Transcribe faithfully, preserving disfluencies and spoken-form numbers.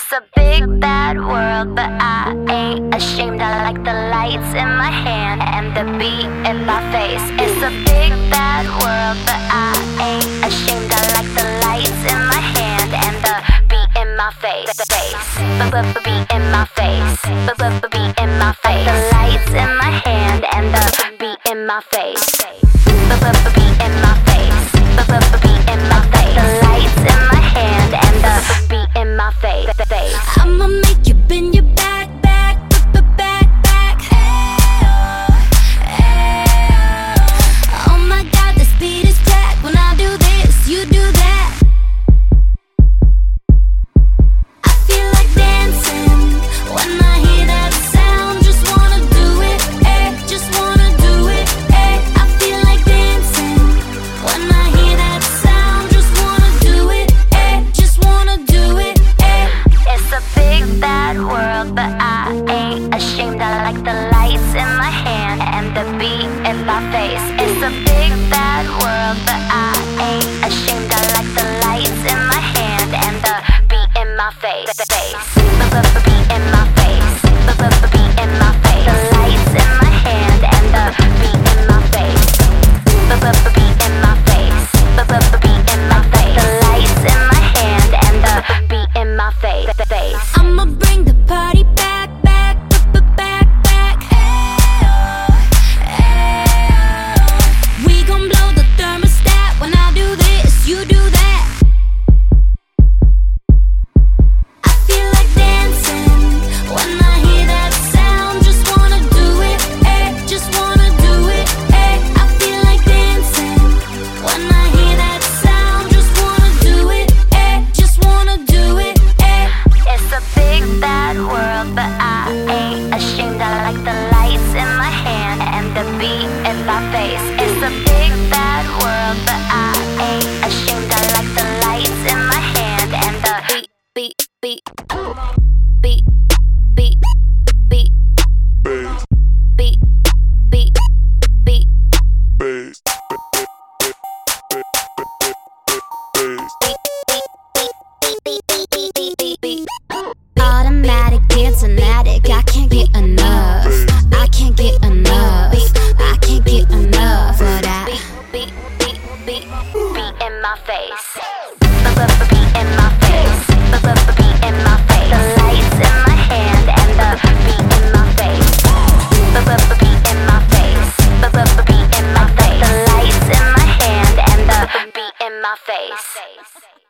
It's a big bad world, but I ain't ashamed. I like the lights in my hand and the beat in my face. It's a big bad world, but I ain't ashamed. I like the lights in my hand and the beat in my face. Beat in my face. Beat in my face. The lights in my hand and the beat in my face. Beat in my face. Beat in my face. The lights in my hand and the beat in my face. I'ma make you bend your back, back, back, back, back. Oh my God, this beat is crack. When I do this, you do that. I feel like dancing when I hear that sound. Just wanna do it, eh? Just wanna do it, eh? I feel like dancing when I hear that sound. Just wanna do it, eh? Just wanna do it, eh? It's a big bad world, but I ain't ashamed. I like the lights in my hand and the beat in my face. It's a big bad world, but I ain't ashamed. I like the lights in my hand and the beat in my face. Beat in my face. Beat in my face. The lights in my hand and the beat in my face. Beat in my face. Beat in my face. The lights in my hand and the beat in my face. I'ma bring the party back, back, back, back, back. We gon' blow the thermostat. When I do this, you do that. I feel like dancing when I hear that sound. Just wanna do it, eh? Just wanna do it, eh? I feel like dancing when I hear that sound. Just wanna do it, eh? Just wanna do it, eh? It's a big bad world, but I ain't ashamed. I like the lights in my hand and the beat in my face. It's a big bad world, but I ain't ashamed. I like the lights in my hand and the beat, beat, beat, beat, beat, beat, beat, beat, beat. Automatic dancing addict, I can't get enough. I can't get enough. I can't get enough of that. Beat, beat, beat, beat in my face. Beat in my face. Beat in my face. The lights in my hand and the beat in my face. Beat in my face. Beat in my face. The lights in my hand and the beat in my face.